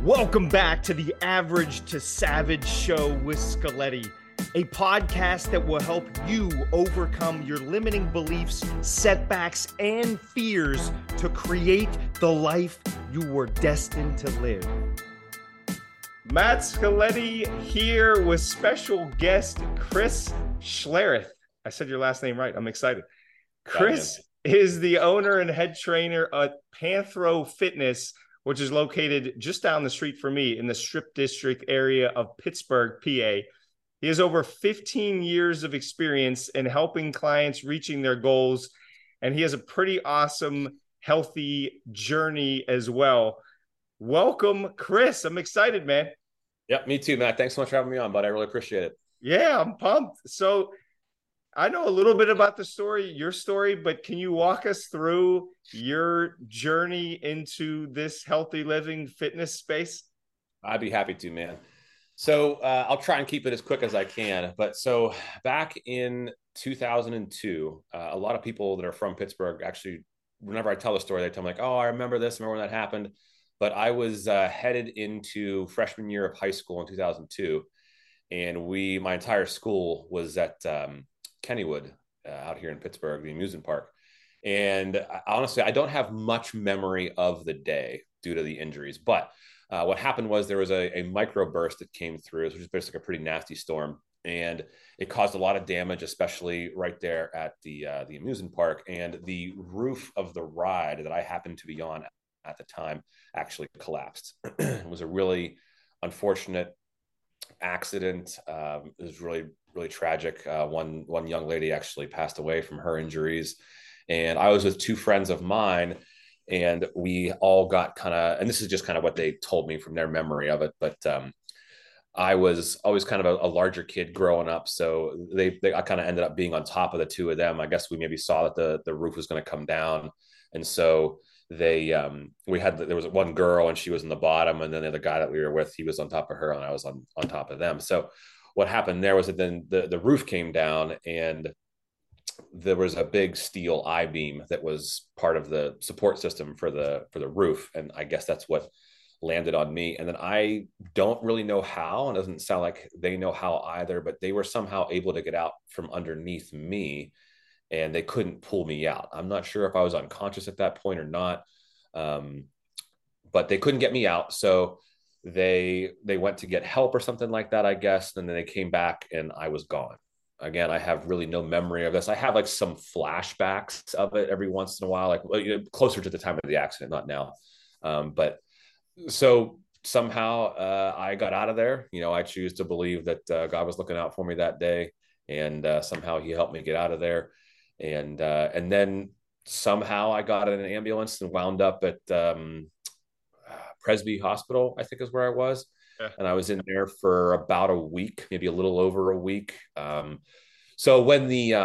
Welcome back to the Average to Savage Show with Scaletti, a podcast that will help you overcome your limiting beliefs, setbacks, and fears to create the life you were destined to live. Matt Scaletti here with special guest Chris Schlereth. I said your last name right. I'm excited. Chris is the owner and head trainer at Panthro Fitness, which is located just down the street from me in the Strip District area of Pittsburgh, PA. He has over 15 years of experience in helping clients reaching their goals, and he has a pretty awesome, healthy journey as well. Welcome, Chris. I'm excited, man. Yep, me too, Matt. Thanks so much for having me on, bud. I really appreciate it. Yeah, I'm pumped. So I know a little bit about your story, but can you walk us through your journey into this healthy living fitness space? I'd be happy to, man. So I'll try and keep it as quick as I can. But so back in 2002, a lot of people that are from Pittsburgh, actually, whenever I tell the story, they tell me like, oh, I remember this. I remember when that happened. But I was headed into freshman year of high school in 2002. And my entire school was at Kennywood out here in Pittsburgh, the amusement park. And honestly, I don't have much memory of the day due to the injuries. But what happened was there was a microburst that came through, which was basically a pretty nasty storm. And it caused a lot of damage, especially right there at the amusement park. And the roof of the ride that I happened to be on at the time actually collapsed. It was a really unfortunate accident. It was really, really tragic. One young lady actually passed away from her injuries. And I was with two friends of mine, and we all got kind of, and this is just kind of what they told me from their memory of it, but I was always kind of a larger kid growing up. So I kind of ended up being on top of the two of them. I guess we maybe saw that the roof was going to come down. And so there was one girl and she was in the bottom, and then the other guy that we were with, he was on top of her and I was on top of them. So what happened there was that then the roof came down, and there was a big steel I-beam that was part of the support system for the roof. And I guess that's what landed on me. And then I don't really know how, and it doesn't sound like they know how either, but they were somehow able to get out from underneath me, and they couldn't pull me out. I'm not sure if I was unconscious at that point or not, but they couldn't get me out. So they went to get help or something like that, I guess. And then they came back and I was gone. Again, I have really no memory of this. I have like some flashbacks of it every once in a while, like closer to the time of the accident, not now. But so somehow I got out of there. I choose to believe that God was looking out for me that day, and somehow he helped me get out of there. And then somehow I got in an ambulance and wound up at Presby Hospital, I think is where I was. Yeah. And I was in there for about a week, maybe a little over a week. So when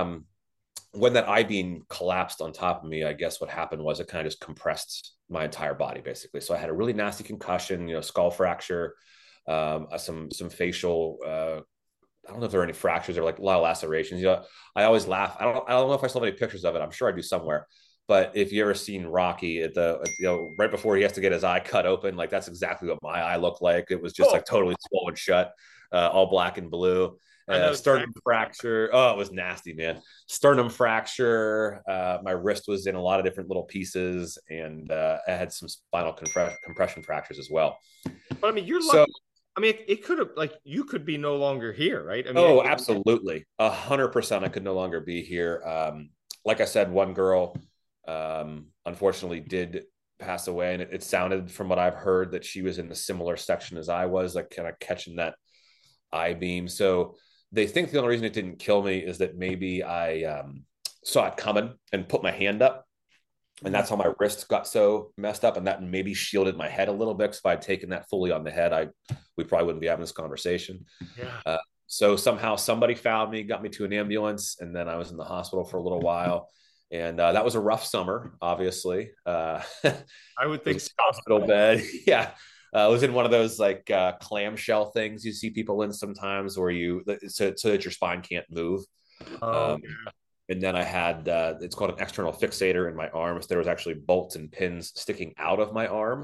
that I-beam collapsed on top of me, I guess what happened was it kind of just compressed my entire body, basically. So I had a really nasty concussion, skull fracture, some facial, I don't know if there are any fractures or like a lot of lacerations. I always laugh. I don't know if I still have any pictures of it. I'm sure I do somewhere. But if you ever seen Rocky right before he has to get his eye cut open, like that's exactly what my eye looked like. It was just like totally swollen shut, all black and blue. Sternum fracture. Oh, it was nasty, man. Sternum fracture. My wrist was in a lot of different little pieces, and I had some spinal compression fractures as well. But I mean, you're lucky. I mean, it could have, like, you could be no longer here, right? I mean, absolutely. 100%. I could no longer be here. Like I said, one girl, unfortunately did pass away, and it sounded from what I've heard that she was in the similar section as I was, like kind of catching that I-beam. So they think the only reason it didn't kill me is that maybe I saw it coming and put my hand up, and that's how my wrist got so messed up, and that maybe shielded my head a little bit. Because if I'd taken that fully on the head, we probably wouldn't be having this conversation. Yeah. So somehow somebody found me, got me to an ambulance, and then I was in the hospital for a little while. And that was a rough summer, obviously. I would think so. Hospital bed. Yeah. I was in one of those like clamshell things you see people in sometimes where so that your spine can't move. Yeah. And then I had, it's called an external fixator in my arm. So there was actually bolts and pins sticking out of my arm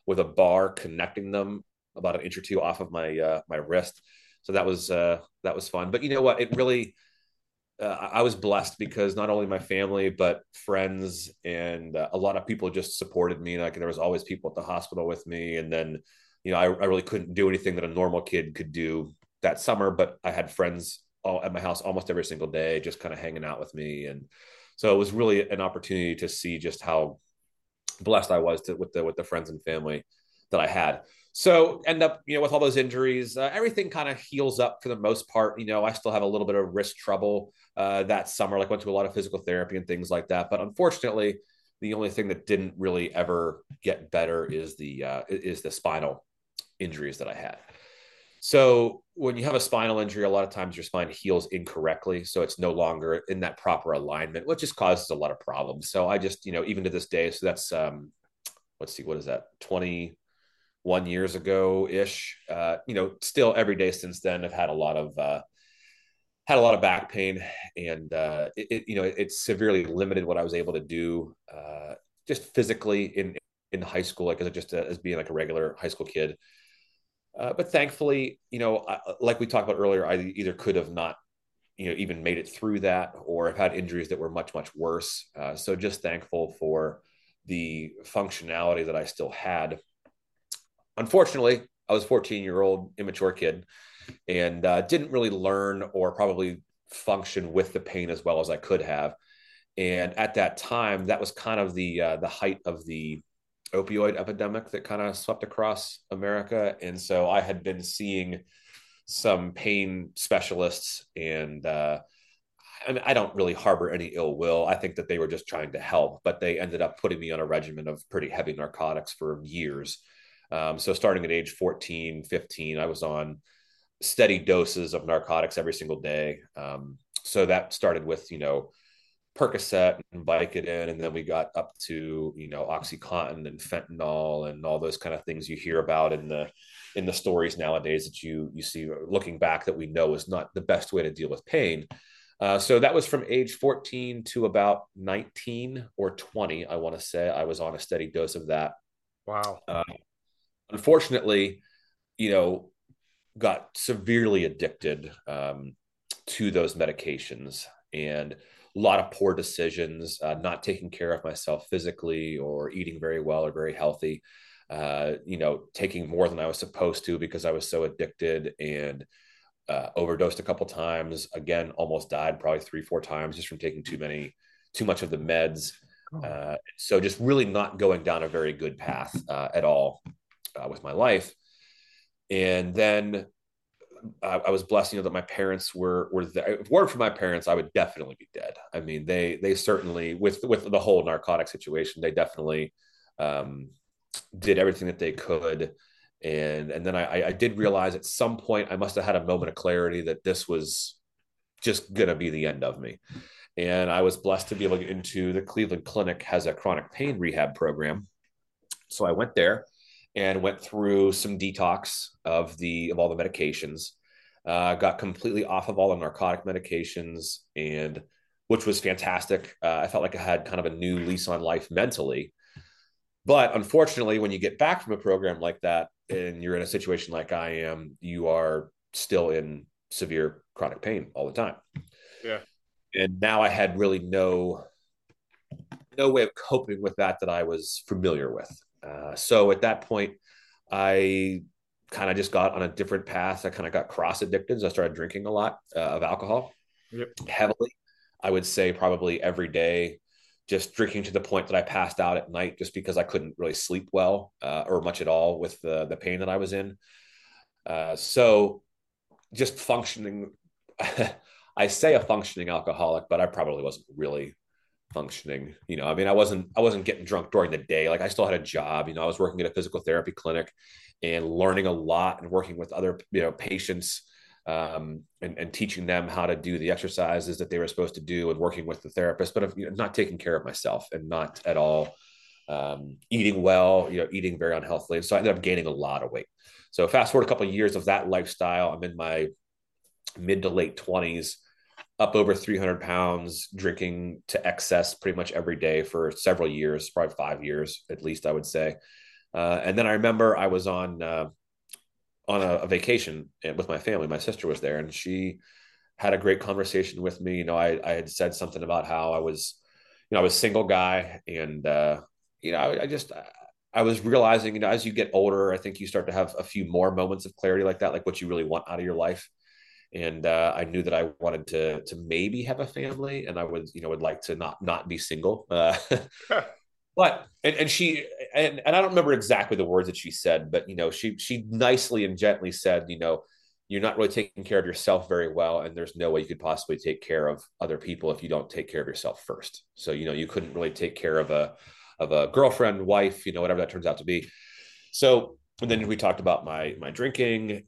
with a bar connecting them about an inch or two off of my wrist. So that was fun. But you know what? It really I was blessed because not only my family but friends and a lot of people just supported me. Like there was always people at the hospital with me, and then I really couldn't do anything that a normal kid could do that summer, but I had friends all at my house almost every single day, just kind of hanging out with me, and so it was really an opportunity to see just how blessed I was with the friends and family that I had. So end up, with all those injuries, everything kind of heals up for the most part. I still have a little bit of wrist trouble that summer, like went to a lot of physical therapy and things like that. But unfortunately, the only thing that didn't really ever get better is the spinal injuries that I had. So when you have a spinal injury, a lot of times your spine heals incorrectly. So it's no longer in that proper alignment, which just causes a lot of problems. So I just, even to this day, so that's, let's see, what is that? 21 years ago ish, still every day since then, I've had a lot of back pain, and it severely limited what I was able to do, just physically in high school, like as being like a regular high school kid. But thankfully, like we talked about earlier, I either could have not, even made it through that, or have had injuries that were much, much worse. So just thankful for the functionality that I still had. Unfortunately, I was a 14-year-old immature kid, and didn't really learn or probably function with the pain as well as I could have. And at that time, that was kind of the height of the opioid epidemic that kind of swept across America. And so I had been seeing some pain specialists, and I don't really harbor any ill will. I think that they were just trying to help, but they ended up putting me on a regimen of pretty heavy narcotics for years. So starting at age 14, 15, I was on steady doses of narcotics every single day. So that started with, Percocet and Vicodin, and then we got up to OxyContin and fentanyl and all those kind of things you hear about in the stories nowadays that you see looking back that we know is not the best way to deal with pain. So that was from age 14 to about 19 or 20, I want to say. I was on a steady dose of that. Wow. Unfortunately, you know, got severely addicted to those medications, and a lot of poor decisions, not taking care of myself physically or eating very well or very healthy, taking more than I was supposed to because I was so addicted, and overdosed a couple times. Again, almost died probably 3, 4 times just from taking too much of the meds. So just really not going down a very good path at all with my life. And then I was blessed, that my parents were there. If it weren't for my parents, I would definitely be dead. I mean, they certainly, with the whole narcotic situation, they definitely did everything that they could. And then I did realize at some point I must have had a moment of clarity that this was just gonna be the end of me. And I was blessed to be able to get into the Cleveland Clinic has a chronic pain rehab program. So I went there and went through some detox of all the medications, got completely off of all the narcotic medications, and which was fantastic. I felt like I had kind of a new lease on life mentally. But unfortunately, when you get back from a program like that and you're in a situation like I am, you are still in severe chronic pain all the time. Yeah. And now I had really no way of coping with that I was familiar with. So at that point, I kind of just got on a different path. I kind of got cross addicted. So I started drinking a lot of alcohol, heavily. I would say probably every day, just drinking to the point that I passed out at night just because I couldn't really sleep well or much at all with the pain that I was in. So just functioning. I say a functioning alcoholic, but I probably wasn't really functioning. I mean, I wasn't getting drunk during the day. Like I still had a job. I was working at a physical therapy clinic and learning a lot and working with other patients, and teaching them how to do the exercises that they were supposed to do, and working with the therapist, but not taking care of myself and not at all eating well, eating very unhealthily. And so I ended up gaining a lot of weight. So fast forward a couple of years of that lifestyle, I'm in my mid to late 20s, up over 300 pounds, drinking to excess pretty much every day for several years, probably 5 years at least, I would say. And then I remember I was on a vacation with my family. My sister was there, and she had a great conversation with me. I had said something about how I was a single guy, and I was realizing, as you get older, I think you start to have a few more moments of clarity like that, like what you really want out of your life. And I knew that I wanted to maybe have a family, and I would like to not be single. But and she and I don't remember exactly the words that she said, but she nicely and gently said, you're not really taking care of yourself very well, and there's no way you could possibly take care of other people if you don't take care of yourself first. So you couldn't really take care of a girlfriend, wife, whatever that turns out to be. So and then we talked about my drinking,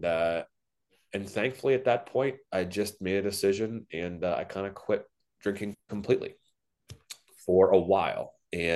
and thankfully at that point I just made a decision, and I kind of quit drinking completely for a while.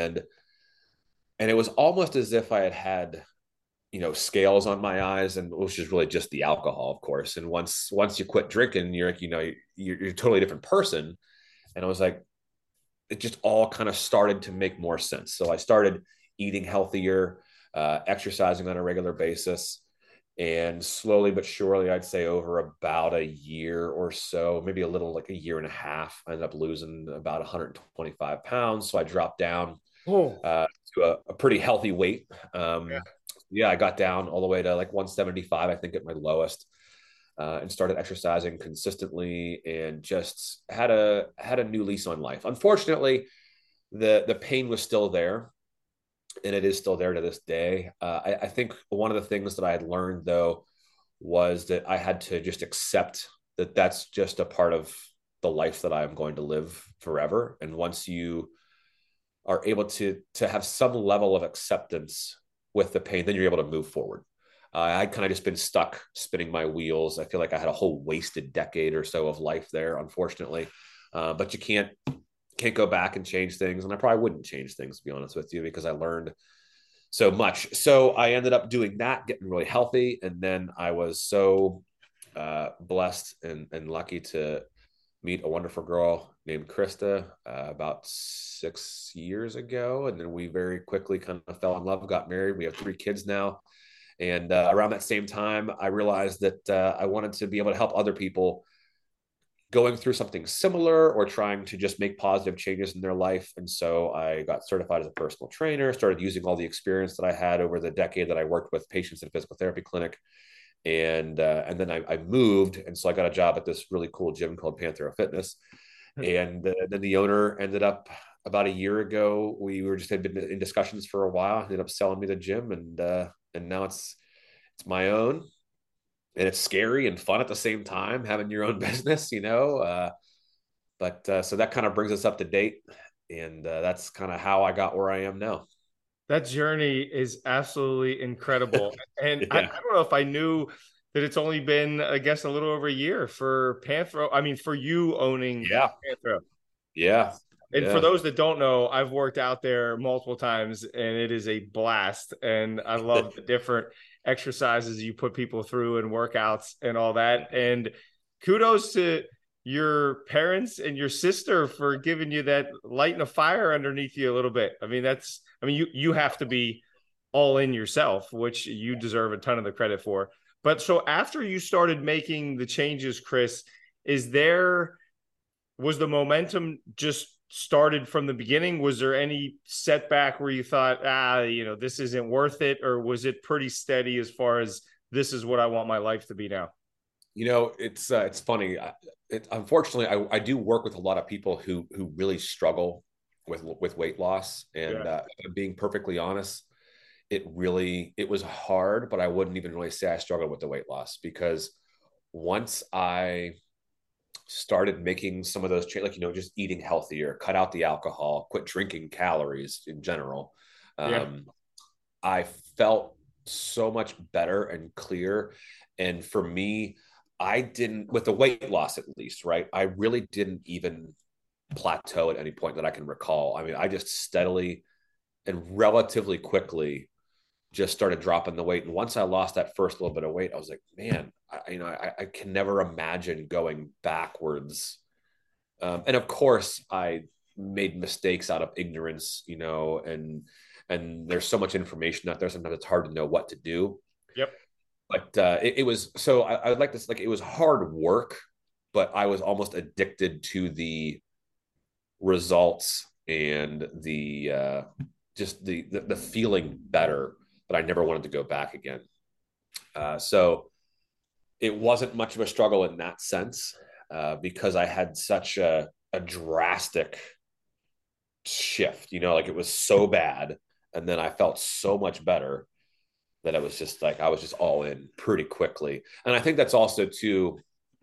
And it was almost as if I had scales on my eyes, and which is really just the alcohol, of course. And once you quit drinking, you're a totally different person. And I was like, it just all kind of started to make more sense. So I started eating healthier, exercising on a regular basis, and slowly but surely, I'd say over about a year or so, maybe a little, like a year and a half, I ended up losing about 125 pounds. So I dropped down Oh, to a pretty healthy weight. yeah. Yeah, I got down all the way to like 175, I think, at my lowest, and started exercising consistently, and just had a new lease on life. Unfortunately, the pain was still there, and it is still there to this day. I think one of the things that I had learned, though, was that I had to just accept that that's just a part of the life that I'm going to live forever. And once you are able to have some level of acceptance with the pain, then you're able to move forward. I'd kind of just been stuck spinning my wheels. I feel like I had a whole wasted decade or so of life there, unfortunately. But you can't go back and change things, and I probably wouldn't change things, to be honest with you, because I learned so much. So I ended up doing that, getting really healthy, and then I was so blessed and lucky to meet a wonderful girl named Krista about 6 years ago. And then we very quickly kind of fell in love, got married. We have 3 kids now. And around that same time, I realized that I wanted to be able to help other people going through something similar or trying to just make positive changes in their life. And so I got certified as a personal trainer, started using all the experience that I had over the decade that I worked with patients in a physical therapy clinic. And then I moved, and so I got a job at this really cool gym called Panthera Fitness. And then the owner ended up, about a year ago, we were just had been in discussions for a while, ended up selling me the gym, and now it's my own, and it's scary and fun at the same time having your own business, but so that kind of brings us up to date, and that's kind of how I got where I am now. That journey is absolutely incredible. And I Yeah, don't know if I knew that it's only been, I guess, a little over a year for Panthro. I mean, for you owning yeah, Panthro. yeah, And for yeah. those that don't know, I've worked out there multiple times, and it is a blast. And I love the different exercises you put people through and workouts and all that. And kudos to your parents and your sister for giving you that lighting a fire underneath you a little bit. I mean, you have to be all in yourself, which you deserve a ton of the credit for. But so after you started making the changes, Chris, is there was the momentum just started from the beginning? Was there any setback where you thought, this isn't worth it? Or was it pretty steady as far as this is what I want my life to be now? It's funny. Unfortunately, I do work with a lot of people who really struggle with weight loss, and Yeah. being perfectly honest, it was hard, but I wouldn't even really say I struggled with the weight loss, because once I started making some of those changes, like just eating healthier, cut out the alcohol, quit drinking calories in general, Yeah. um, I felt so much better and clear. And for me, I didn't, with the weight loss at least, right? I really didn't even plateau at any point that I can recall. I mean, I just steadily and relatively quickly just started dropping the weight. And once I lost that first little bit of weight, I was like, man, I can never imagine going backwards. And of course, I made mistakes out of ignorance, and there's so much information out there. Sometimes it's hard to know what to do. Yep. But it was so I would like to like it was hard work, but I was almost addicted to the results and the just the feeling better. But I never wanted to go back again. So it wasn't much of a struggle in that sense because I had such a drastic shift. Like it was so bad, and then I felt so much better that it was just like I was just all in pretty quickly. And I think that's also too,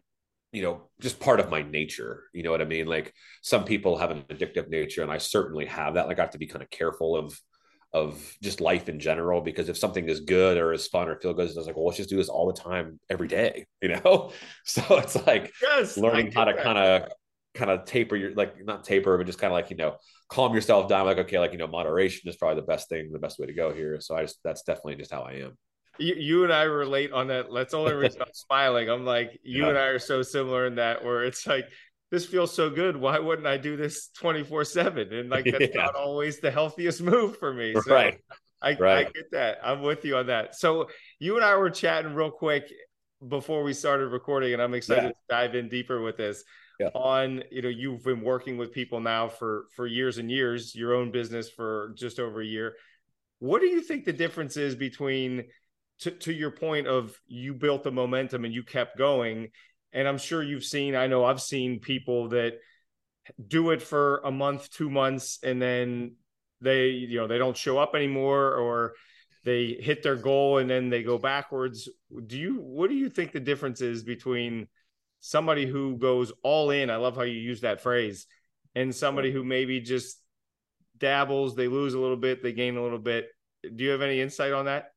just part of my nature. You know what I mean? Like some people have an addictive nature, and I certainly have that. Like I have to be kind of careful of just life in general, because if something is good or is fun or feel good, it's like, well, let's just do this all the time, every day, So it's like Yes, learning how to kind of taper your, like not taper, but just kind of like, calm yourself down. Like, okay, like, moderation is probably the best way to go here. So that's definitely just how I am. You and I relate on that. That's the only reason I'm smiling. I'm like, you and Yeah. I are so similar in that, where it's like, this feels so good. Why wouldn't I do this 24/7? And like, that's Yeah. not always the healthiest move for me. So Right. I Right. get that. I'm with you on that. So you and I were chatting real quick before we started recording, and I'm excited Yeah. to dive in deeper with this. Yeah. On, you've been working with people now for years and years, your own business for just over a year. What do you think the difference is between, to your point of, you built the momentum and you kept going, and I'm sure I know I've seen people that do it for a month, 2 months, and then they don't show up anymore, or they hit their goal and then they go backwards. What do you think the difference is between somebody who goes all in? I love how you use that phrase. And somebody who maybe just dabbles, they lose a little bit, they gain a little bit. Do you have any insight on that?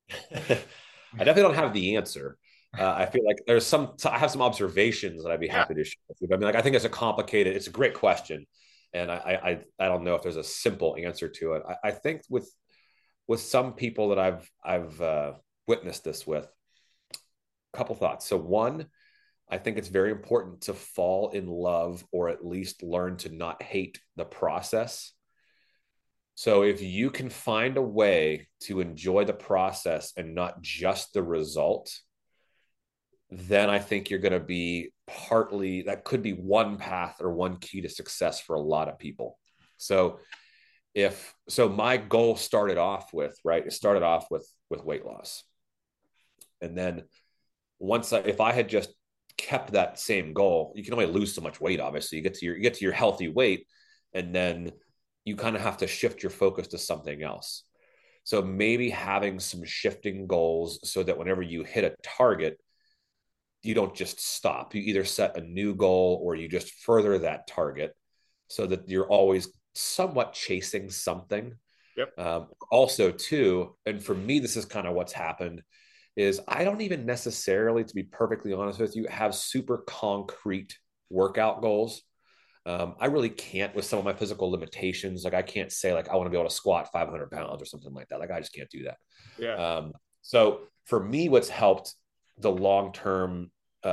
I definitely don't have the answer. I feel like I have some observations that I'd be Yeah. happy to share with you. But I mean, like, I think it's a great question. And I don't know if there's a simple answer to it. I think with some people that I've witnessed this with, a couple thoughts. So one, I think it's very important to fall in love, or at least learn to not hate the process. So if you can find a way to enjoy the process and not just the result, then I think you're going to be that could be one path or one key to success for a lot of people. So my goal started off with, right, it started off with weight loss. And then if I had just kept that same goal, you can only lose so much weight. Obviously, you get to your healthy weight, and then you kind of have to shift your focus to something else. So maybe having some shifting goals, so that whenever you hit a target, you don't just stop. You either set a new goal, or you just further that target, so that you're always somewhat chasing something. Yep. Also, too, and for me, this is kind of what's happened, is I don't even necessarily, to be perfectly honest with you, have super concrete workout goals. I really can't, with some of my physical limitations. Like I can't say like I want to be able to squat 500 pounds or something like that. Like I just can't do that. Yeah. So for me, what's helped the long-term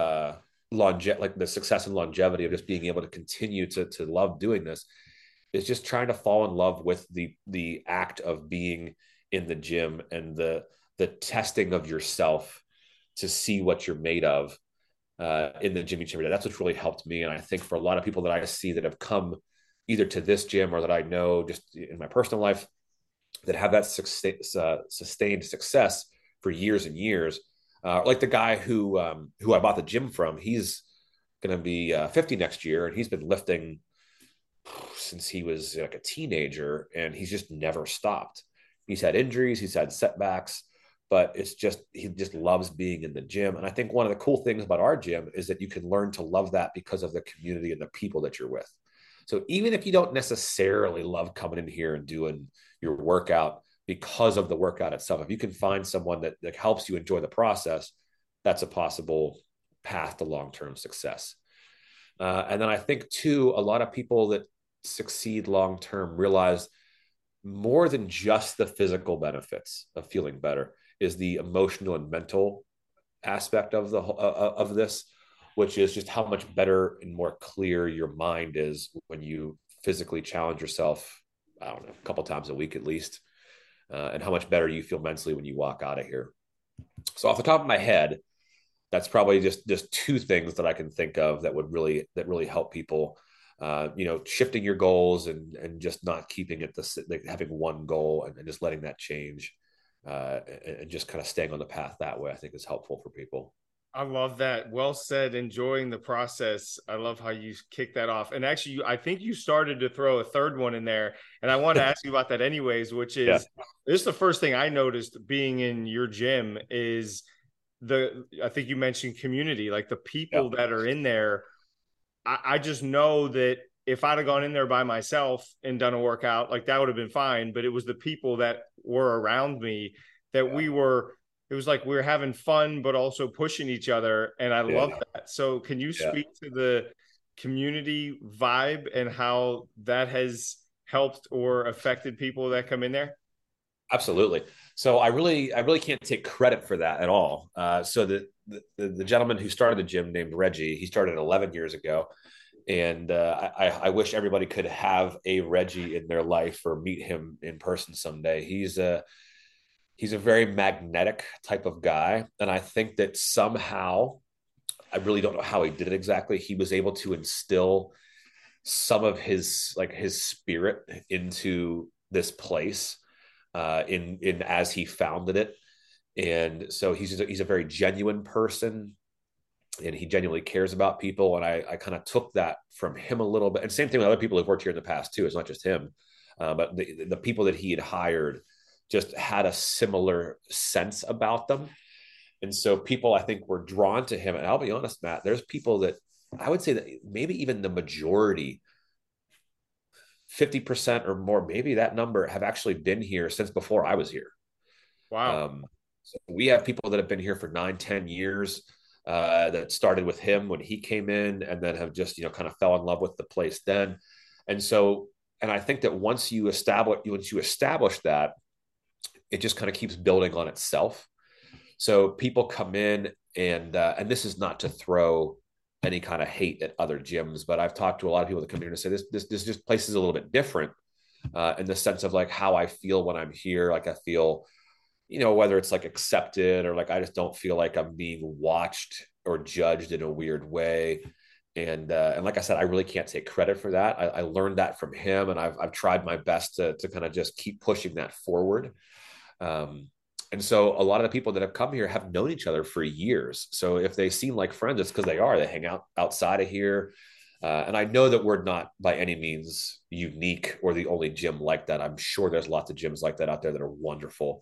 like the success and longevity of just being able to continue to love doing this, is just trying to fall in love with the act of being in the gym, and the testing of yourself to see what you're made of in the gym each every day. That's what's really helped me. And I think for a lot of people that I see that have come either to this gym, or that I know just in my personal life, that have that sustained success for years and years, like the guy who I bought the gym from, he's going to be 50 next year, and he's been lifting since he was like a teenager, and he's just never stopped. He's had injuries, he's had setbacks, but he just loves being in the gym. And I think one of the cool things about our gym is that you can learn to love that because of the community and the people that you're with. So even if you don't necessarily love coming in here and doing your workout because of the workout itself, if you can find someone that helps you enjoy the process, that's a possible path to long-term success. And then I think too, a lot of people that succeed long-term realize more than just the physical benefits of feeling better is the emotional and mental aspect of this, which is just how much better and more clear your mind is when you physically challenge yourself, I don't know, a couple times a week at least. and how much better you feel mentally when you walk out of here. So off the top of my head, that's probably just two things that I can think of that really help people. Shifting your goals and just not keeping it like having one goal and just letting that change, and just kind of staying on the path that way, I think is helpful for people. I love that. Well said. Enjoying the process. I love how you kick that off. And actually, I think you started to throw a third one in there. And I want to ask you about that anyways, which Yeah. is this is the first thing I noticed being in your gym is I think you mentioned community, like the people Yeah. that are in there. I just know that if I'd have gone in there by myself and done a workout, like that would have been fine. But it was the people that were around me that it was like we were having fun, but also pushing each other. And I love Yeah. that. So can you Yeah. speak to the community vibe and how that has helped or affected people that come in there? Absolutely. So I really can't take credit for that at all. So the gentleman who started the gym named Reggie, he started 11 years ago, and I wish everybody could have a Reggie in their life or meet him in person someday. He's a very magnetic type of guy, and I think that somehow, I really don't know how he did it exactly. He was able to instill some of his spirit into this place, in as he founded it. And so he's a very genuine person, and he genuinely cares about people. And I kind of took that from him a little bit. And same thing with other people who've worked here in the past too. It's not just him, but the people that he had hired just had a similar sense about them. And so people, I think, were drawn to him. And I'll be honest, Matt, there's people that I would say that maybe even the majority, 50% or more, maybe that number, have actually been here since before I was here. Wow. So we have people that have been here for 9, 10 years, that started with him when he came in, and then have just, kind of fell in love with the place then. And so, and I think that once you establish that, it just kind of keeps building on itself. So people come in, and this is not to throw any kind of hate at other gyms, but I've talked to a lot of people that come here and say this just place is a little bit different, in the sense of like how I feel when I'm here. Like I feel, whether it's like accepted, or like I just don't feel like I'm being watched or judged in a weird way. And like I said, I really can't take credit for that. I learned that from him, and I've tried my best to kind of just keep pushing that forward. And so a lot of the people that have come here have known each other for years. So if they seem like friends, it's because they hang out outside of here. And I know that we're not by any means unique or the only gym like that. I'm sure there's lots of gyms like that out there that are wonderful.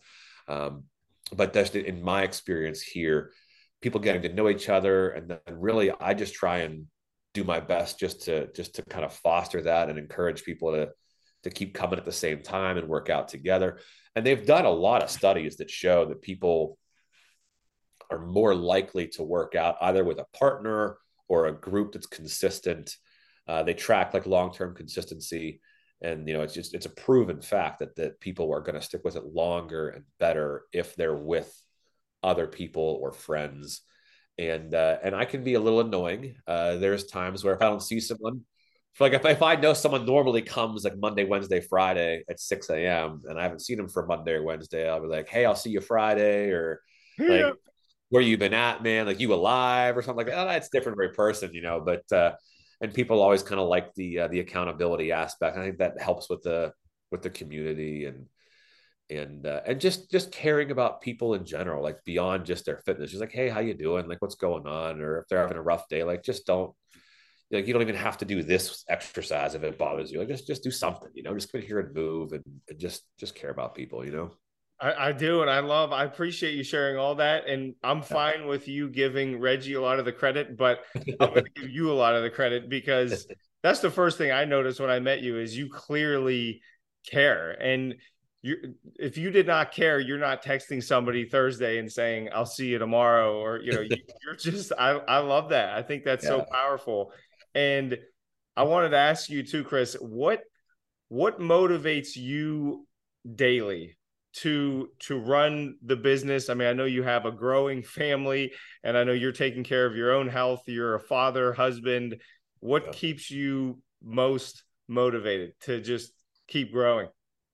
But that's in my experience here, people getting to know each other. And then really, I just try and do my best just to kind of foster that and encourage people to keep coming at the same time and work out together. And they've done a lot of studies that show that people are more likely to work out either with a partner or a group that's consistent. They track like long-term consistency, and it's a proven fact that people are going to stick with it longer and better if they're with other people or friends. And I can be a little annoying. There's times where if I don't see someone, like if I know someone normally comes like Monday, Wednesday, Friday at 6 a.m. and I haven't seen them for Monday or Wednesday, I'll be like, hey, I'll see you Friday, or Yeah. like, where you been at, man? Like, you alive or something like that? Oh, it's different for every person. But and people always kind of like the accountability aspect. I think that helps with the community, and just caring about people in general, like beyond just their fitness. Just like, hey, how you doing? Like, what's going on? Or if they're having a rough day, like, just don't, like, you don't even have to do this exercise if it bothers you. Like, just do something, just come here and move, and just care about people. I do, and I appreciate you sharing all that. And I'm fine with you giving Reggie a lot of the credit, but I'm going to give you a lot of the credit because that's the first thing I noticed when I met you is you clearly care. And if you did not care, you're not texting somebody Thursday and saying, I'll see you tomorrow. Or, you're just, I love that. I think that's so Yeah. powerful. And I wanted to ask you too, Chris, what motivates you daily to run the business? I mean, I know you have a growing family, and I know you're taking care of your own health. You're a father, husband. What keeps you most motivated to just keep growing?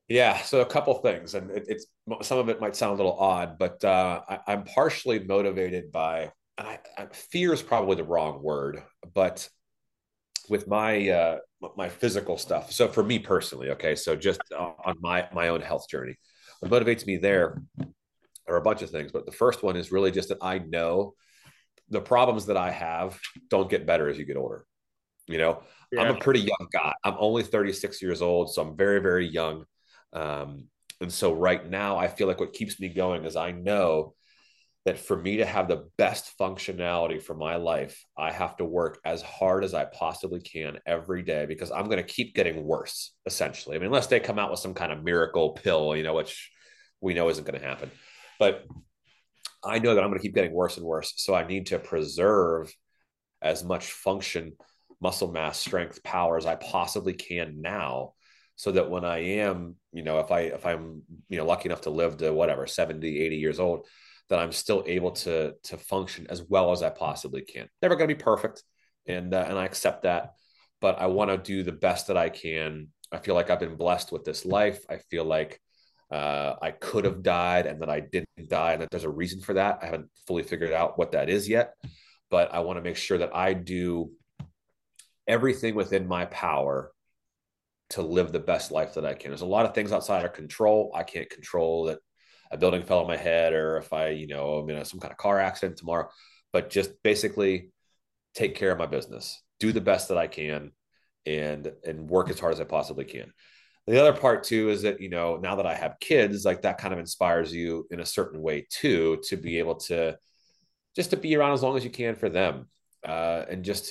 Yeah, so a couple things, and it's some of it might sound a little odd, but I'm partially motivated by, and fear is probably the wrong word, but with my physical stuff. So for me personally, okay, so just on my own health journey, what motivates me there are a bunch of things, but the first one is really just that I know the problems that I have don't get better as you get older. You know, I'm a Yeah. pretty young guy. I'm only 36 years old, so I'm very, very young. And so right now, I feel like what keeps me going is I know that for me to have the best functionality for my life, I have to work as hard as I possibly can every day because I'm going to keep getting worse, essentially. I mean, unless they come out with some kind of miracle pill, which we know isn't going to happen. But I know that I'm going to keep getting worse and worse. So I need to preserve as much function, muscle mass, strength, power as I possibly can now, so that when I am, if I'm lucky enough to live to whatever 70, 80 years old, that I'm still able to function as well as I possibly can. Never going to be perfect, and I accept that, but I want to do the best that I can. I feel like I've been blessed with this life. I feel like I could have died and that I didn't die, and that there's a reason for that. I haven't fully figured out what that is yet, but I want to make sure that I do everything within my power to live the best life that I can. There's a lot of things outside our control. I can't control that a building fell on my head or if I'm in some kind of car accident tomorrow, but just basically take care of my business, do the best that I can, and work as hard as I possibly can. The other part too is that, now that I have kids, like that kind of inspires you in a certain way too, to be able to just to be around as long as you can for them, and just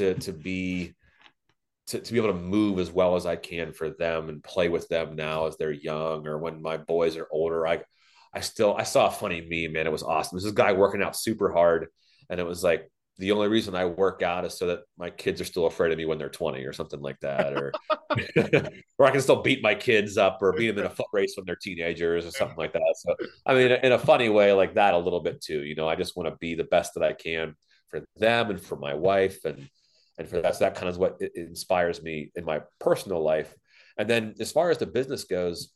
to be able to move as well as I can for them and play with them now as they're young or when my boys are older. I saw a funny meme, man. It was awesome. There's this guy working out super hard, and it was like the only reason I work out is so that my kids are still afraid of me when they're 20 or something like that, or or I can still beat my kids up or beat them in a foot race when they're teenagers or something like that. So I mean, in a funny way like that, a little bit too. I just want to be the best that I can for them and for my wife, and for that, so that kind of is what it inspires me in my personal life. And then as far as the business goes,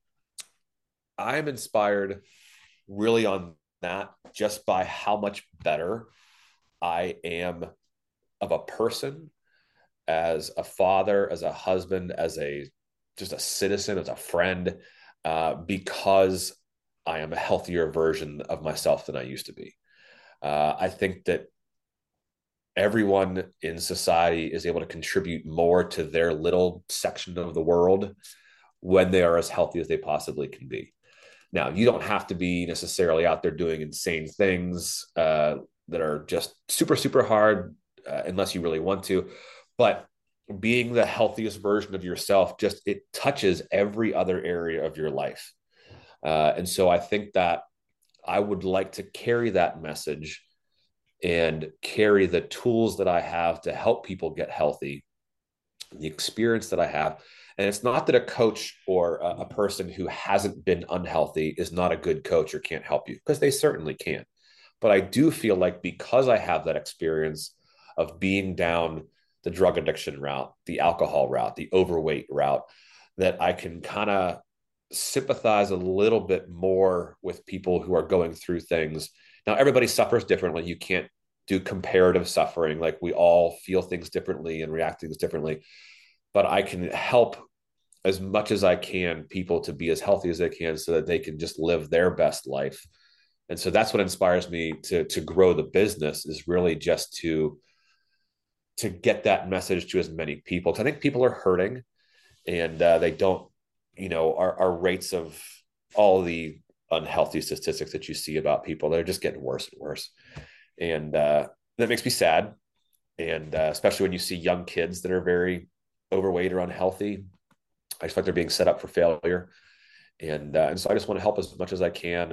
I'm inspired really on that just by how much better I am of a person, as a father, as a husband, as a just a citizen, as a friend, because I am a healthier version of myself than I used to be. I think that everyone in society is able to contribute more to their little section of the world when they are as healthy as they possibly can be. Now, you don't have to be necessarily out there doing insane things that are just super, super hard unless you really want to. But being the healthiest version of yourself, just it touches every other area of your life. And so I think that I would like to carry that message and carry the tools that I have to help people get healthy, the experience that I have. And it's not that a coach or a person who hasn't been unhealthy is not a good coach or can't help you, because they certainly can. But I do feel like because I have that experience of being down the drug addiction route, the alcohol route, the overweight route, that I can kind of sympathize a little bit more with people who are going through things. Now, everybody suffers differently. You can't do comparative suffering. Like we all feel things differently and react to things differently. But I can help as much as I can people to be as healthy as they can so that they can just live their best life. And so that's what inspires me to grow the business, is really just to get that message to as many people. Because I think people are hurting, and they don't, our rates of all the unhealthy statistics that you see about people, they're just getting worse and worse. And that makes me sad. And especially when you see young kids that are very overweight or unhealthy, I just feel like they're being set up for failure. And so I just want to help as much as I can,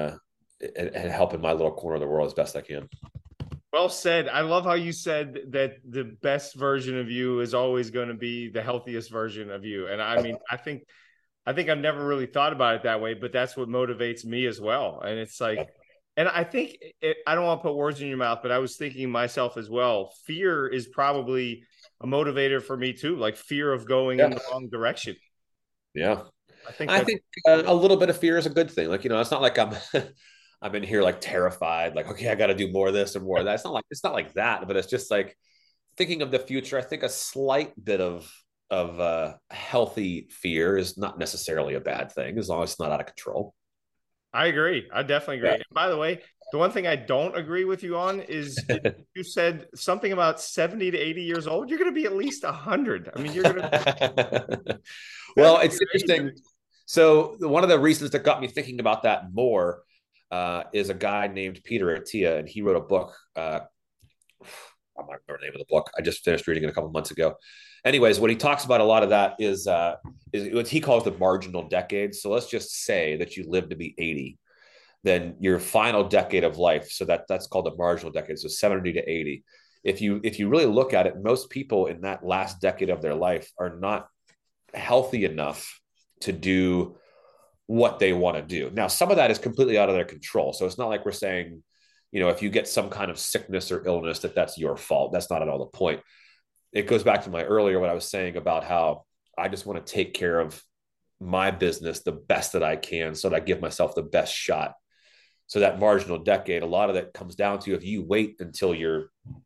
and help in my little corner of the world as best I can. Well said. I love how you said that the best version of you is always going to be the healthiest version of you. And I mean, I think I've never really thought about it that way, but that's what motivates me as well. And it's like, and I think I don't want to put words in your mouth, but I was thinking myself as well. Fear is probably a motivator for me too, like fear of going in Yeah. the wrong direction. Yeah. I think I that's think a little bit of fear is a good thing. Like, it's not like I'm I'm in here like terrified, like, okay, I got to do more of this and more of that. It's not like that, but it's just like thinking of the future. I think a slight bit of healthy fear is not necessarily a bad thing as long as it's not out of control. I agree. I definitely agree. Yeah. And by the way, the one thing I don't agree with you on is you said something about 70 to 80 years old. You're going to be at least 100. I mean, you're going to Well, 70 it's or 80. interesting. So one of the reasons that got me thinking about that more is a guy named Peter Attia, and he wrote a book. I'm not remember the name of the book. I just finished reading it a couple months ago. Anyways, what he talks about a lot of that is what he calls the marginal decade. So let's just say that you live to be 80, then your final decade of life. So that's called the marginal decade. So 70 to 80. If you really look at it, most people in that last decade of their life are not healthy enough to do what they want to do. Now, some of that is completely out of their control. So it's not like we're saying, if you get some kind of sickness or illness, that's your fault. That's not at all the point. It goes back to my earlier, what I was saying about how I just want to take care of my business the best that I can so that I give myself the best shot. So that marginal decade, a lot of that comes down to if you wait until you're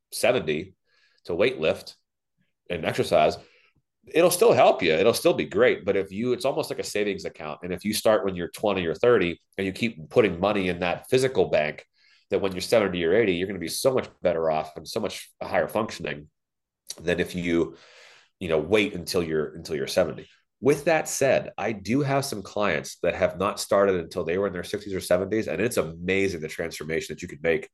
70 to weight lift and exercise, it'll still help you. It'll still be great. But it's almost like a savings account. And if you start when you're 20 or 30 and you keep putting money in that physical bank, that when you're 70 or 80, you're going to be so much better off and so much higher functioning than if you wait until you're 70. With that said, I do have some clients that have not started until they were in their 60s or 70s. And it's amazing the transformation that you could make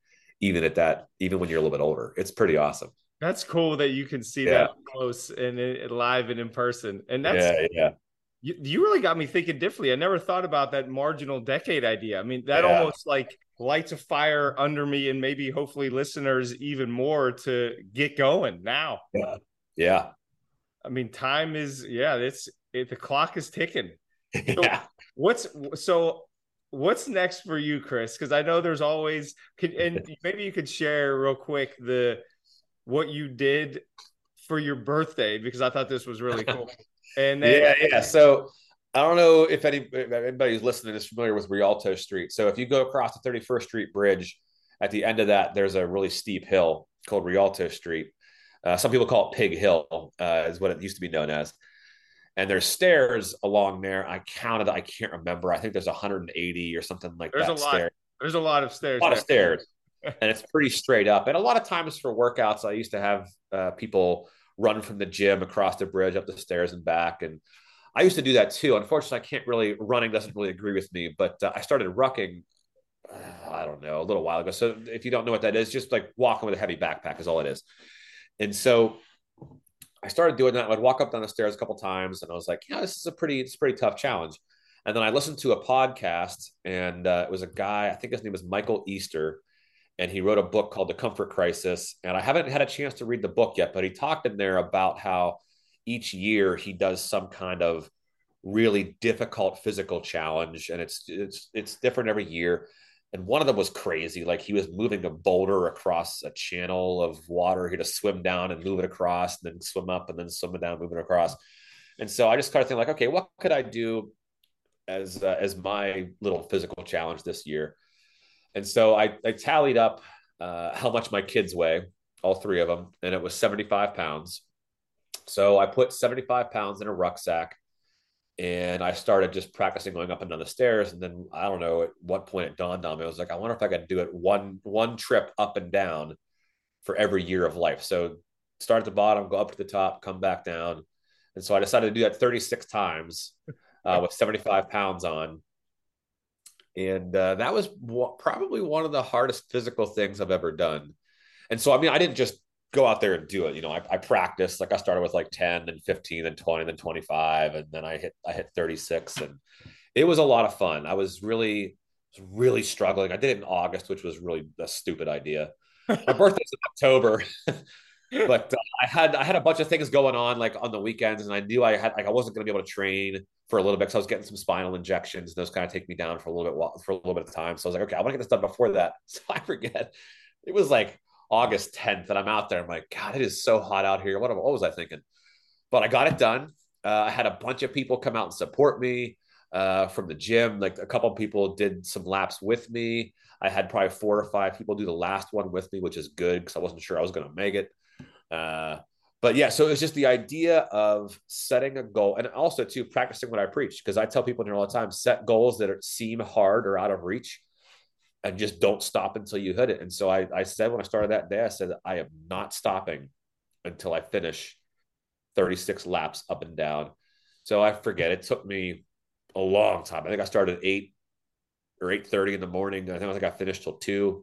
even when you're a little bit older. It's pretty awesome. That's cool that you can see that Yeah. up close and live and in person. And that's Yeah. Yeah. you really got me thinking differently. I never thought about that marginal decade idea. I mean, that Yeah. almost like lights a fire under me and maybe hopefully listeners even more to get going now. Yeah. Yeah. I mean, time is the clock is ticking. So Yeah. what's so what's next for you, Chris? Because I know there's always and maybe you could share real quick the what you did for your birthday because I thought this was really cool. And then Yeah, yeah. So I don't know if anybody who's listening is familiar with Rialto Street. So if you go across the 31st Street Bridge, at the end of that, there's a really steep hill called Rialto Street. Some people call it Pig Hill, is what it used to be known as. And there's stairs along there. I counted, I can't remember. I think there's 180 or something like there's a that lot. stairs. There's a lot of A stairs lot of there. stairs. And it's pretty straight up. And a lot of times for workouts, I used to have people run from the gym across the bridge up the stairs and back. And I used to do that too. Unfortunately, I can't really, running doesn't really agree with me, but I started rucking, I don't know, a little while ago. So if you don't know what that is, just like walking with a heavy backpack is all it is. And so I started doing that. I'd walk up down the stairs a couple times and I was like, this is it's a pretty tough challenge. And then I listened to a podcast and it was a guy, I think his name was Michael Easter, and he wrote a book called The Comfort Crisis. And I haven't had a chance to read the book yet, but he talked in there about how each year he does some kind of really difficult physical challenge, and it's different every year. And one of them was crazy. Like he was moving a boulder across a channel of water. He had to swim down and move it across, and then swim up, and then swim it down, move it across. And so I just started thinking, like, okay, what could I do as my little physical challenge this year? And so I tallied up how much my kids weigh, all three of them, and it was 75 pounds. So I put 75 pounds in a rucksack and I started just practicing going up and down the stairs. And then I don't know at what point it dawned on me. I was like, I wonder if I could do it one trip up and down for every year of life. So start at the bottom, go up to the top, come back down. And so I decided to do that 36 times with 75 pounds on. And that was probably one of the hardest physical things I've ever done. And so, I mean, I didn't just go out there and do it. I practiced. Like I started with like 10 and 15 and 20 and then 25. And then I hit 36. And it was a lot of fun. I was really struggling. I did it in August, which was really a stupid idea. My birthday's in October. But I had a bunch of things going on like on the weekends, and I knew I wasn't going to be able to train for a little bit because I was getting some spinal injections. Those kind of take me down for a little bit of time. So I was like, okay, I want to get this done before that. So I forget. It was like August 10th, and I'm out there. I'm like, God, it is so hot out here. What was I thinking? But I got it done. I had a bunch of people come out and support me. from the gym. Like a couple of people did some laps with me. I had probably 4 or 5 people do the last one with me, which is good because I wasn't sure I was going to make it. But yeah, so it's just the idea of setting a goal, and also too practicing what I preach, because I tell people in here all the time, set goals that seem hard or out of reach, and just don't stop until you hit it. And so I said when I started that day, I said I am not stopping until I finish 36 laps up and down. So I forget, it took me a long time. I think I started at 8 or 8:30 in the morning. I think I finished till 2,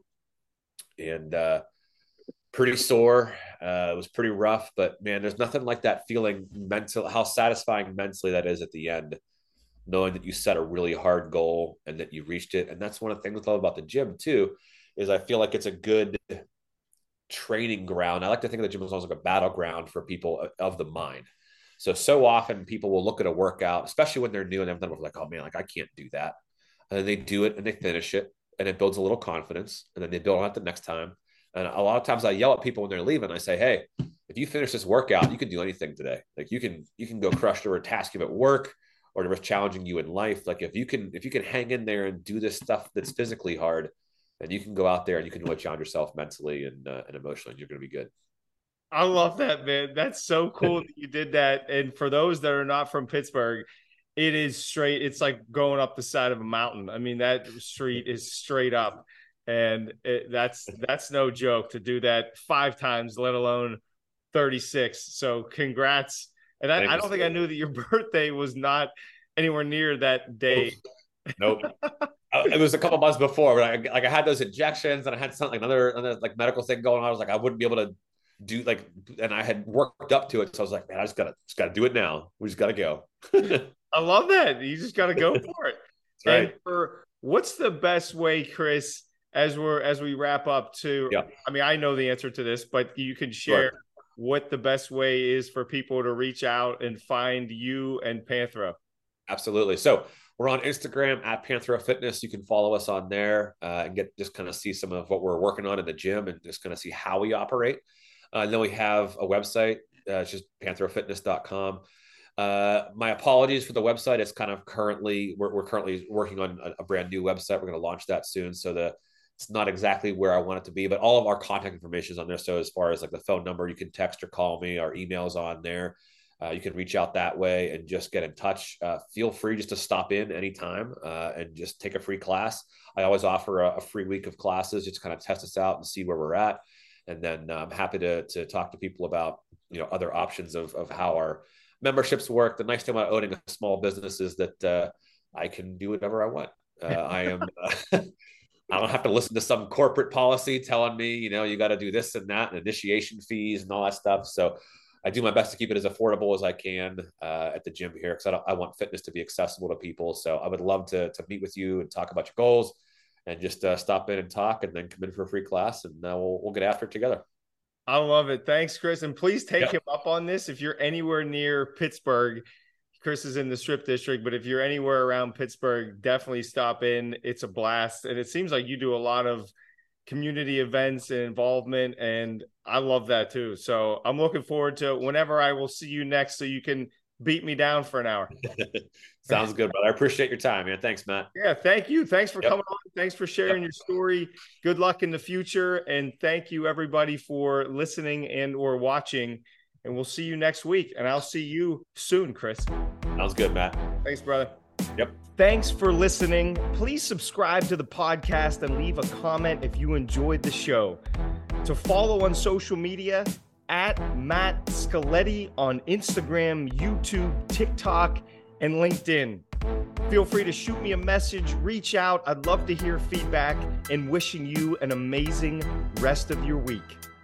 and pretty sore. It was pretty rough, but man, there's nothing like that feeling how satisfying mentally that is at the end, knowing that you set a really hard goal and that you reached it. And that's one of the things I love about the gym too, is I feel like it's a good training ground. I like to think of the gym as almost like a battleground for people of the mind. So often people will look at a workout, especially when they're new and they've done it, like, oh man, like I can't do that. And then they do it and they finish it, and it builds a little confidence, and then they build on it the next time. And a lot of times I yell at people when they're leaving. I say, hey, if you finish this workout, you can do anything today. Like you can go crush whatever task you have at work or whatever's challenging you in life. Like if you can hang in there and do this stuff that's physically hard, then you can go out there and you can really challenge yourself mentally and emotionally, and you're going to be good. I love that, man. That's so cool that you did that. And for those that are not from Pittsburgh, it is straight. It's like going up the side of a mountain. I mean, that street is straight up, and that's no joke to do that 5 times, let alone 36. So congrats. And I don't think I knew that your birthday was not anywhere near that day. Nope. It was a couple months before, but I had those injections and I had something, another like medical thing going on. I was like, I wouldn't be able to do and I had worked up to it. So I was like, man, I just gotta do it now. We just gotta go. I love that. You just gotta go for it. Right. And what's the best way, Chris, as we wrap up to, I mean, I know the answer to this, but you can share what the best way is for people to reach out and find you and Panthro. Absolutely. So we're on Instagram at Panthro Fitness. You can follow us on there and just kind of see some of what we're working on in the gym and just kind of see how we operate. And then we have a website. It's just panthrofitness.com. My apologies for the website. It's kind of we're currently working on a brand new website. We're going to launch that soon. So it's not exactly where I want it to be, but all of our contact information is on there. So as far as like the phone number, you can text or call me. Our email's on there. You can reach out that way and just get in touch. Feel free just to stop in anytime and just take a free class. I always offer a free week of classes just to kind of test us out and see where we're at. And then I'm happy to talk to people about, other options of how our memberships work. The nice thing about owning a small business is that I can do whatever I want. I don't have to listen to some corporate policy telling me, you got to do this and that and initiation fees and all that stuff. So I do my best to keep it as affordable as I can at the gym here, because I want fitness to be accessible to people. So I would love to meet with you and talk about your goals and just stop in and talk, and then come in for a free class, and we'll get after it together. I love it. Thanks, Chris. And please take him up on this. If you're anywhere near Pittsburgh, Chris is in the Strip District, but if you're anywhere around Pittsburgh, definitely stop in. It's a blast. And it seems like you do a lot of community events and involvement, and I love that too. So I'm looking forward to whenever I will see you next, so you can beat me down for an hour. Sounds good, brother. I appreciate your time, man. Thanks, Matt. Yeah, thank you. Thanks for coming on. Thanks for sharing your story. Good luck in the future. And thank you, everybody, for listening and or watching. And we'll see you next week. And I'll see you soon, Chris. Sounds good, Matt. Thanks, brother. Yep. Thanks for listening. Please subscribe to the podcast and leave a comment if you enjoyed the show. To follow on social media, at Matt Scaletti on Instagram, YouTube, TikTok, and LinkedIn. Feel free to shoot me a message, reach out. I'd love to hear feedback, and wishing you an amazing rest of your week.